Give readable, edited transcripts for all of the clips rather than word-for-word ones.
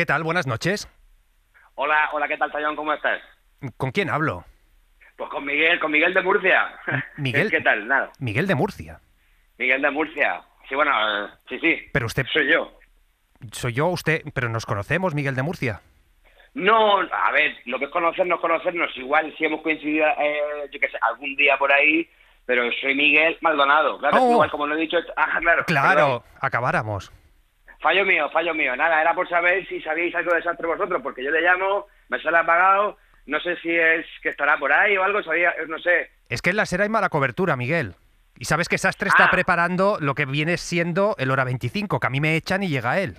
¿qué tal? Buenas noches. Hola, hola, ¿qué tal, Tallón? ¿Cómo estás? ¿Con quién hablo? Pues con Miguel de Murcia. ¿Qué, Miguel, qué tal? Nada, Miguel de Murcia. Miguel de Murcia. Sí, bueno, sí, Pero usted, soy yo. soy yo, usted, pero nos conocemos, Miguel de Murcia. No, a ver, lo que es conocernos, igual si hemos coincidido, yo qué sé, algún día por ahí, pero soy Miguel Maldonado. Claro, es que ¡Oh! igual como lo he dicho, claro, perdón. Claro, acabáramos. Fallo mío. Nada, era por saber si sabíais algo de desastre vosotros, porque yo le llamo, me sale apagado, no sé si es que estará por ahí o algo, sabía, no sé. Es que en la SER hay mala cobertura, Miguel. Y sabes que Sastre está Ah, preparando lo que viene siendo el hora 25, que a mí me echan y llega él.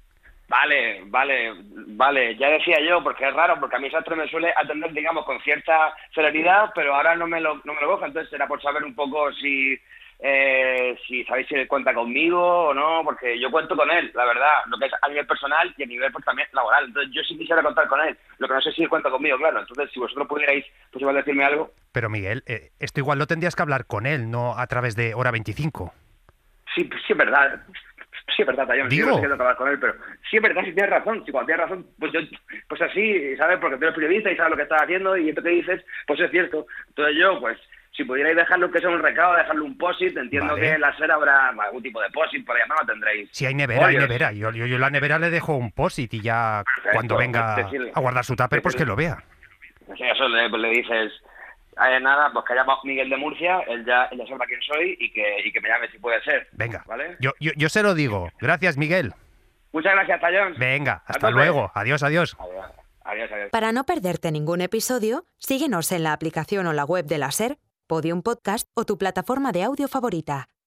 vale, ya decía yo, porque es raro, porque a mí Sastre me suele atender, digamos, con cierta celeridad, pero ahora no me lo coja, entonces era por saber un poco si sabéis si él cuenta conmigo o no, porque yo cuento con él, la verdad, lo que es a nivel personal y a nivel pues, también laboral, entonces yo sí quisiera contar con él, lo que no sé si él cuenta conmigo, claro, entonces si vosotros pudierais, pues igual decirme algo. Pero Miguel, esto igual lo tendrías que hablar con él, no a través de hora 25. Sí, sí es verdad. Sí es verdad, Tallón, sí, yo no sé qué Digo, tengo que hablar con él, pero sí es verdad, sí tienes razón. Si cuando tienes razón, pues yo, pues así, ¿sabes? Porque tú eres periodista y sabes lo que estás haciendo y esto que dices, pues es cierto. Entonces yo, pues, si pudierais dejarlo que sea un recado, dejarle un post-it, entiendo que vale. en la SER habrá algún tipo de post-it, por llamar no tendréis Si hay nevera, hay folios. nevera. Yo en la nevera le dejo un post-it y ya cuando Perfecto, venga a guardar su tupper, pues que lo vea. eso le dices, nada, pues que llama Miguel de Murcia, él ya sabrá quién soy y que me llame si puede ser, Venga, ¿vale? yo se lo digo. Gracias, Miguel. Muchas gracias, Tallón. Venga, A hasta tope. luego. Adiós, adiós. Adiós, adiós. Para no perderte ningún episodio, síguenos en la aplicación o la web de la SER, Podium Podcast o tu plataforma de audio favorita.